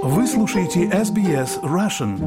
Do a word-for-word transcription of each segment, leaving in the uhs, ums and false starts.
Вы слушаете эс би эс Russian.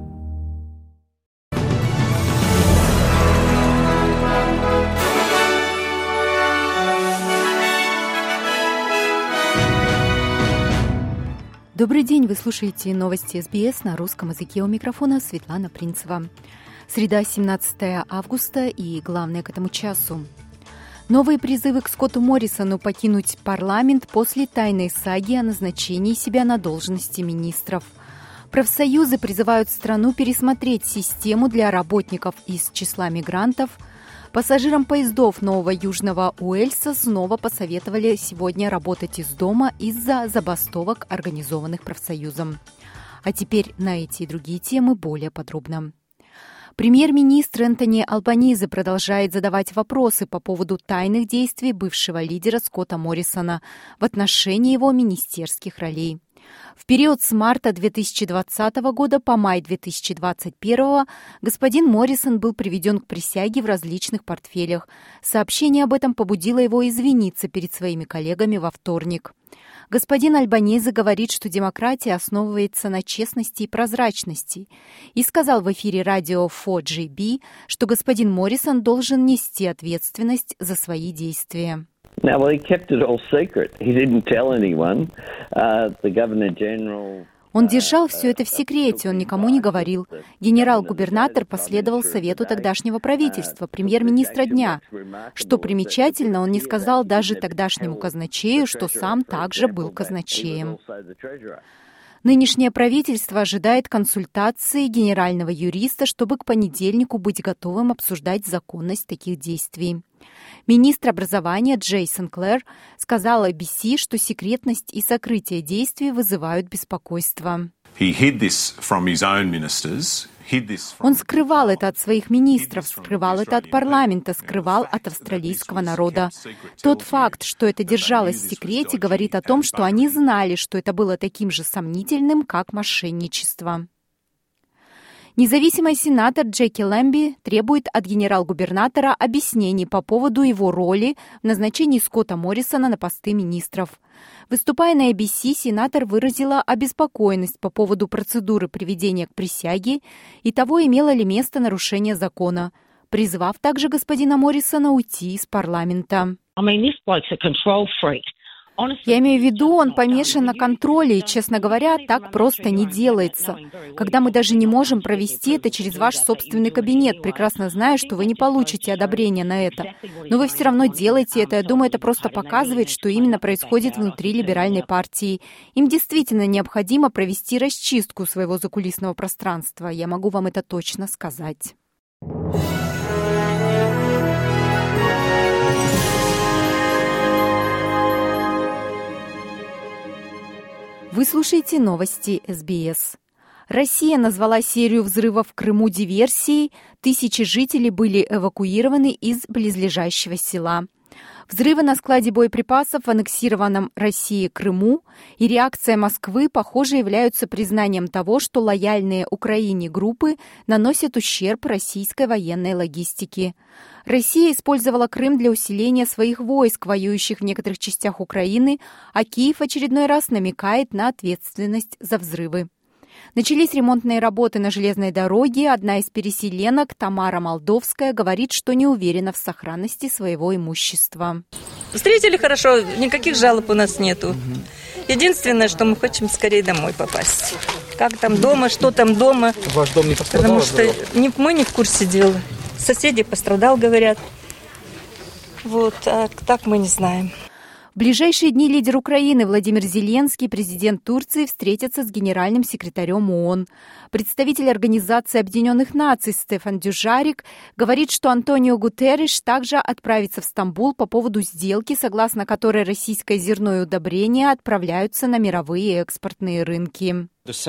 Добрый день, вы слушаете новости эс би эс на русском языке. У микрофона Светлана Принцева. Среда, семнадцатое августа, и главное к этому часу. Новые призывы к Скотту Моррисону покинуть парламент после тайной саги о назначении себя на должности министров. Профсоюзы призывают страну пересмотреть систему для работников из числа мигрантов. Пассажирам поездов Нового Южного Уэльса снова посоветовали сегодня работать из дома из-за забастовок, организованных профсоюзом. А теперь на эти и другие темы более подробно. Премьер-министр Энтони Албанезе продолжает задавать вопросы по поводу тайных действий бывшего лидера Скотта Моррисона в отношении его министерских ролей. В период с марта две тысячи двадцатого года по май две тысячи двадцать первого господин Моррисон был приведен к присяге в различных портфелях. Сообщение об этом побудило его извиниться перед своими коллегами во вторник. Господин Албанезе говорит, что демократия основывается на честности и прозрачности, и сказал в эфире радио фор джи би, что господин Моррисон должен нести ответственность за свои действия. Now, well, he kept it all secret. He didn't tell anyone. Uh, the Governor-General... Он держал все это в секрете, он никому не говорил. Генерал-губернатор последовал совету тогдашнего правительства, премьер-министра дня. Что примечательно, он не сказал даже тогдашнему казначею, что сам также был казначеем. Нынешнее правительство ожидает консультации генерального юриста, чтобы к понедельнику быть готовым обсуждать законность таких действий. Министр образования Джейсон Клэр сказал эй би си, что секретность и сокрытие действий вызывают беспокойство. Он скрывал это от своих министров, скрывал это от парламента, скрывал от австралийского народа. Тот факт, что это держалось в секрете, говорит о том, что они знали, что это было таким же сомнительным, как мошенничество. Независимый сенатор Джеки Лэмби требует от генерал-губернатора объяснений по поводу его роли в назначении Скотта Моррисона на посты министров. Выступая на эй би си, сенатор выразила обеспокоенность по поводу процедуры приведения к присяге и того, имело ли место нарушение закона, призвав также господина Моррисона уйти из парламента. Я имею в виду, он помешан на контроле, и, честно говоря, так просто не делается. Когда мы даже не можем провести это через ваш собственный кабинет, прекрасно зная, что вы не получите одобрения на это. Но вы все равно делаете это. Я думаю, это просто показывает, что именно происходит внутри либеральной партии. Им действительно необходимо провести расчистку своего закулисного пространства. Я могу вам это точно сказать. Вы слушаете новости эс би эс. Россия назвала серию взрывов в Крыму диверсией. Тысячи жителей были эвакуированы из близлежащего села. Взрывы на складе боеприпасов в аннексированном Россией Крыму и реакция Москвы, похоже, являются признанием того, что лояльные Украине группы наносят ущерб российской военной логистике. Россия использовала Крым для усиления своих войск, воюющих в некоторых частях Украины, а Киев в очередной раз намекает на ответственность за взрывы. Начались ремонтные работы на железной дороге. Одна из переселенок, Тамара Молдовская, говорит, что не уверена в сохранности своего имущества. Встретили хорошо, никаких жалоб у нас нету. Единственное, что мы хотим скорее домой попасть. Как там дома, что там дома. Ваш дом не пострадал? Потому что не, мы не в курсе дела. Соседи пострадал, говорят. Вот, а так мы не знаем. В ближайшие дни лидер Украины Владимир Зеленский и президент Турции встретятся с генеральным секретарем ООН. Представитель Организации Объединенных Наций Стефан Дюжарик говорит, что Антонио Гутерриш также отправится в Стамбул по поводу сделки, согласно которой российское зерно и удобрения отправляются на мировые экспортные рынки.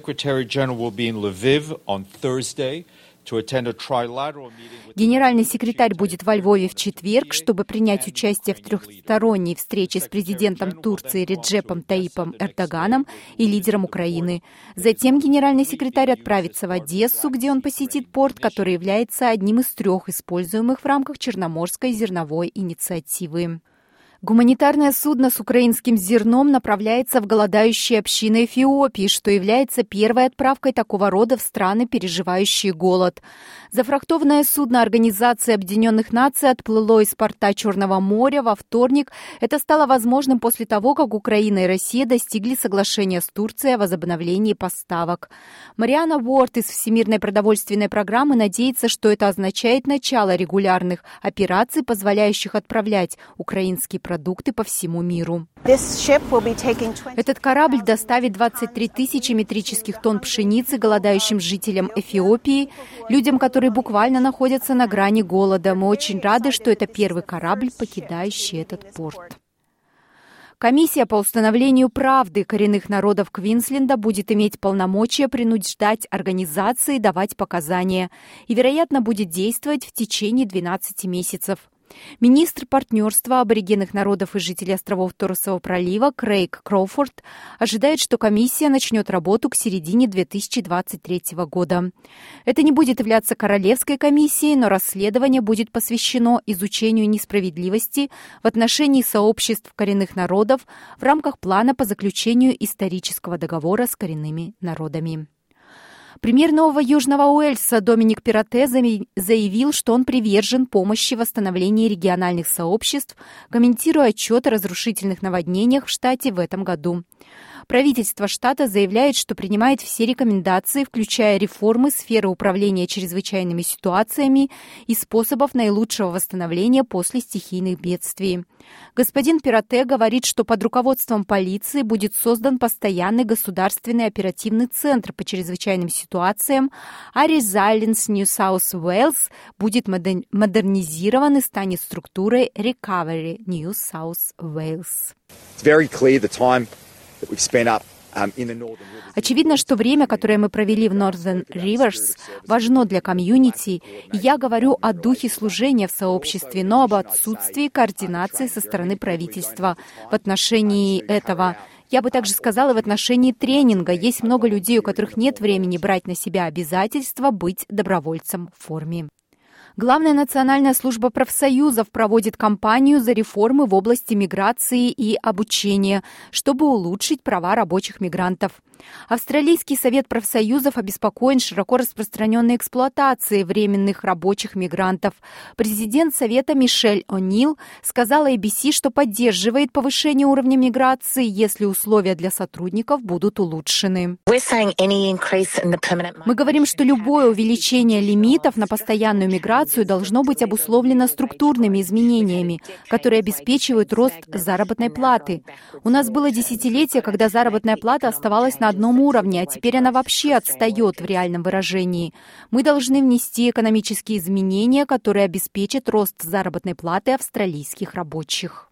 Генеральный секретарь будет во Львове в четверг, чтобы принять участие в трехсторонней встрече с президентом Турции Реджепом Таипом Эрдоганом и лидером Украины. Затем генеральный секретарь отправится в Одессу, где он посетит порт, который является одним из трех используемых в рамках Черноморской зерновой инициативы. Гуманитарное судно с украинским зерном направляется в голодающие общины Эфиопии, что является первой отправкой такого рода в страны, переживающие голод. Зафрахтованное судно Организации Объединенных Наций отплыло из порта Черного моря во вторник. Это стало возможным после того, как Украина и Россия достигли соглашения с Турцией о возобновлении поставок. Мариана Уорд из Всемирной продовольственной программы надеется, что это означает начало регулярных операций, позволяющих отправлять украинские продукты продукты по всему миру. Этот корабль доставит двадцать три тысячи метрических тонн пшеницы голодающим жителям Эфиопии, людям, которые буквально находятся на грани голода. Мы очень рады, что это первый корабль, покидающий этот порт. Комиссия по установлению правды коренных народов Квинсленда будет иметь полномочия принуждать организации давать показания и, вероятно, будет действовать в течение двенадцати месяцев. Министр партнерства аборигенных народов и жителей островов Торресового пролива Крейг Кроуфорд ожидает, что комиссия начнет работу к середине две тысячи двадцать третьего года. Это не будет являться королевской комиссией, но расследование будет посвящено изучению несправедливости в отношении сообществ коренных народов в рамках плана по заключению исторического договора с коренными народами. Премьер Нового Южного Уэльса Доминик Перротте заявил, что он привержен помощи в восстановлении региональных сообществ, комментируя отчет о разрушительных наводнениях в штате в этом году. Правительство штата заявляет, что принимает все рекомендации, включая реформы сферы управления чрезвычайными ситуациями и способов наилучшего восстановления после стихийных бедствий. Господин Перротте говорит, что под руководством полиции будет создан постоянный государственный оперативный центр по чрезвычайным ситуациям, а Resilience New South Wales будет модернизирован и станет структурой Recovery New South Wales. Очевидно, что время, которое мы провели в Northern Rivers, важно для комьюнити, и я говорю о духе служения в сообществе, но об отсутствии координации со стороны правительства в отношении этого. Я бы также сказала в отношении тренинга. Есть много людей, у которых нет времени брать на себя обязательства быть добровольцем в форме. Главная национальная служба профсоюзов проводит кампанию за реформы в области миграции и обучения, чтобы улучшить права рабочих мигрантов. Австралийский совет профсоюзов обеспокоен широко распространенной эксплуатацией временных рабочих мигрантов. Президент совета Мишель О'Нил сказала эй би си, что поддерживает повышение уровня миграции, если условия для сотрудников будут улучшены. Мы говорим, что любое увеличение лимитов на постоянную миграцию должно быть обусловлено структурными изменениями, которые обеспечивают рост заработной платы. У нас было десятилетие, когда заработная плата оставалась на одном уровне, а теперь она вообще отстает в реальном выражении. Мы должны внести экономические изменения, которые обеспечат рост заработной платы австралийских рабочих.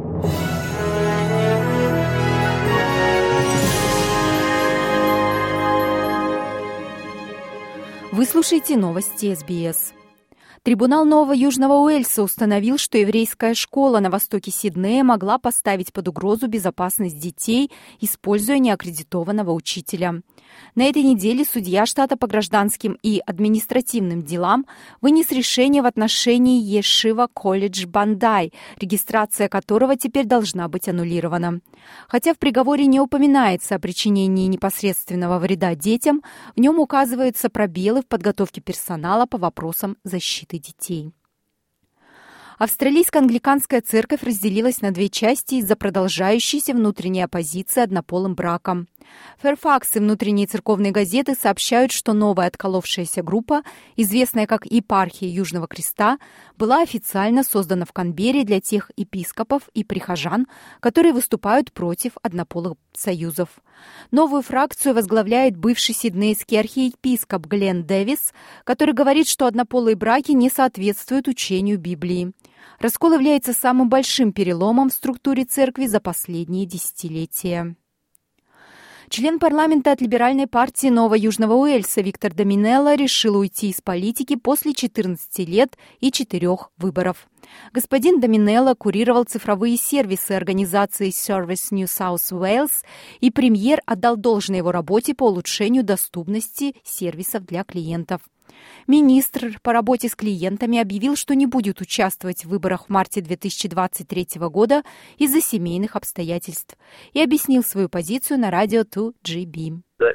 Вы слушаете новости эс би эс. Трибунал Нового Южного Уэльса установил, что еврейская школа на востоке Сиднея могла поставить под угрозу безопасность детей, используя неаккредитованного учителя. На этой неделе судья штата по гражданским и административным делам вынес решение в отношении Ешива колледж Бандай, регистрация которого теперь должна быть аннулирована. Хотя в приговоре не упоминается о причинении непосредственного вреда детям, в нем указываются пробелы в подготовке персонала по вопросам защиты детей. Австралийская англиканская церковь разделилась на две части из-за продолжающейся внутренней оппозиции однополым бракам. Фэрфакс и внутренние церковные газеты сообщают, что новая отколовшаяся группа, известная как Епархия Южного Креста, была официально создана в Канберре для тех епископов и прихожан, которые выступают против однополых союзов. Новую фракцию возглавляет бывший сиднейский архиепископ Глен Дэвис, который говорит, что однополые браки не соответствуют учению Библии. Раскол является самым большим переломом в структуре церкви за последние десятилетия. Член парламента от либеральной партии Нового Южного Уэльса Виктор Доминелло решил уйти из политики после четырнадцати лет и четырех выборов. Господин Доминелло курировал цифровые сервисы организации Service New South Wales, и премьер отдал должное его работе по улучшению доступности сервисов для клиентов. Министр по работе с клиентами объявил, что не будет участвовать в выборах в марте две тысячи двадцать третьего года из-за семейных обстоятельств и объяснил свою позицию на радио ту джи би.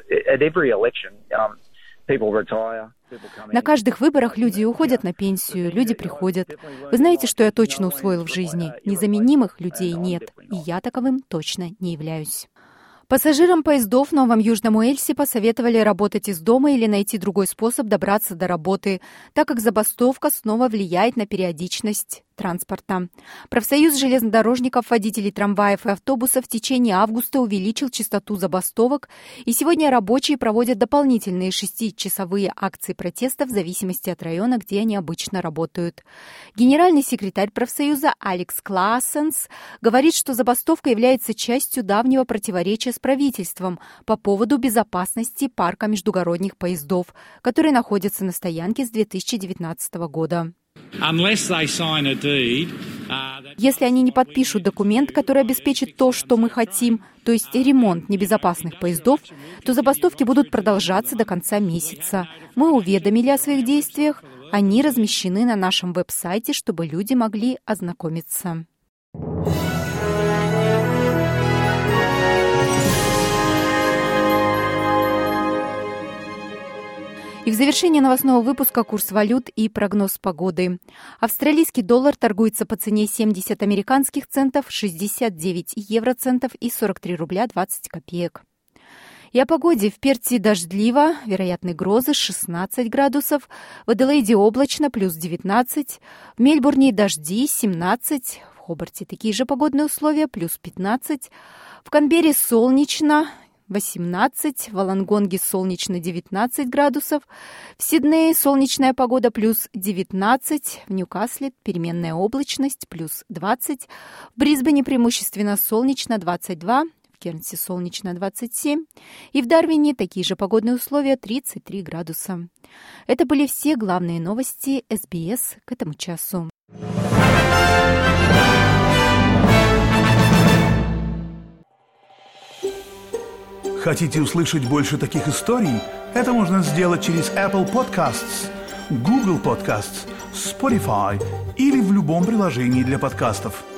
На каждых выборах люди уходят на пенсию, люди приходят. Вы знаете, что я точно усвоил в жизни? Незаменимых людей нет, и я таковым точно не являюсь. Пассажирам поездов в Новом Южном Уэльсе посоветовали работать из дома или найти другой способ добраться до работы, так как забастовка снова влияет на периодичность транспорта. Профсоюз железнодорожников, водителей трамваев и автобусов в течение августа увеличил частоту забастовок, и сегодня рабочие проводят дополнительные шестичасовые акции протеста в зависимости от района, где они обычно работают. Генеральный секретарь профсоюза Алекс Классенс говорит, что забастовка является частью давнего противоречия с правительством по поводу безопасности парка междугородних поездов, которые находятся на стоянке с две тысячи девятнадцатого года. Если они не подпишут документ, который обеспечит то, что мы хотим, то есть ремонт небезопасных поездов, то забастовки будут продолжаться до конца месяца. Мы уведомили о своих действиях, они размещены на нашем веб-сайте, чтобы люди могли ознакомиться. И в завершение новостного выпуска курс валют и прогноз погоды. Австралийский доллар торгуется по цене семьдесят американских центов, шестьдесят девять евроцентов и сорок три рубля двадцать копеек. И о погоде. В Перте дождливо, вероятны грозы, шестнадцать градусов. В Аделаиде облачно, плюс девятнадцать. В Мельбурне дожди, семнадцать. В Хобарте такие же погодные условия, плюс пятнадцать. В Канберре солнечно, восемнадцать, в Волонгонге солнечно девятнадцать градусов, в Сиднее солнечная погода плюс девятнадцать, в Ньюкасле переменная облачность плюс двадцать, в Брисбене преимущественно солнечно двадцать два, в Кернсе солнечно двадцать семь и в Дарвине такие же погодные условия тридцать три градуса. Это были все главные новости эс би эс к этому часу. Хотите услышать больше таких историй? Это можно сделать через Apple Podcasts, Google Podcasts, Spotify или в любом приложении для подкастов.